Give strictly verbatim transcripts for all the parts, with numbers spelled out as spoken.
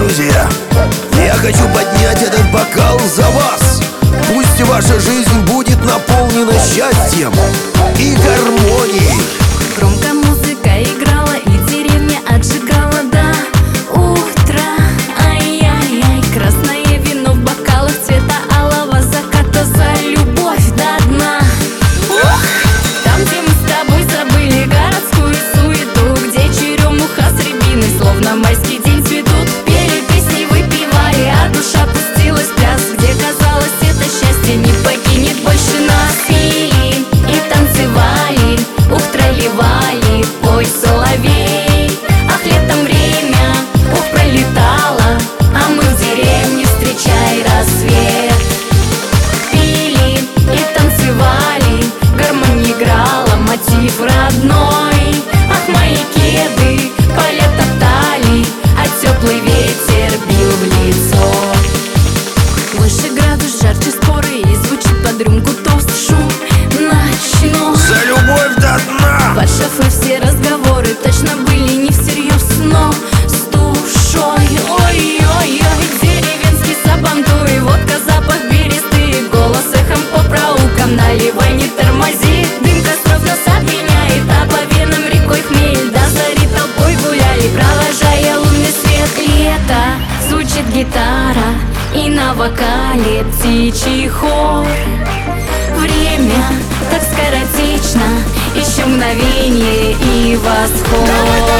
друзья, я хочу поднять этот бокал за вас. Пусть ваша жизнь будет наполнена счастьем и гармонией. Громко музыка играла и деревня отжигала до утра. Ай-яй-яй, красное вино в бокалах цвета алого заката за любовь до дна. Там, где мы с тобой забыли городскую суету, где черемуха с рябиной словно майский день цветут. Пели песни, выпивали, а душа пустилась в пляс, где казалось, это счастье не покинет больше нас. Пили и танцевали, ух, тролливали, пой, соловей. Ах, летом время, ух, пролетало, а мы в деревне, встречай рассвет. Пили и танцевали, гармонь играла, мотив родной. Ах, мои кеды поля топтали, а теплый ветер бил в лицо. Выше градус, жарче споры, и звучит под рюмку тост, шум ночной. За любовь до дна! Под шофе все разговоры точно были не всерьез, но с душой. Ой-ой-ой, деревенский сабантуй, водка, запах бересты, голос эхом по проулкам, наливай, не тормози. Дым костров нас обвиняет, а по венам рекой хмель, до зари толпой гуляли, провожая лунный свет. Лето, звучит гитара, и на вокале птичий хор. Время так скоротечно, еще мгновение и восход.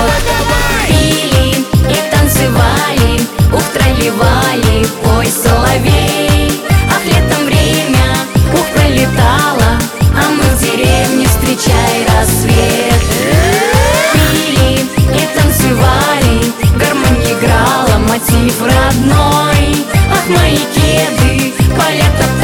Пили и танцевали, ух, тролливали, пой, соловей. Ах, летом время, ух, пролетало, а мы в деревне, встречай рассвет. Пили и танцевали, гармонь играла, мотив родной. Ах, мои кеды поля топтали,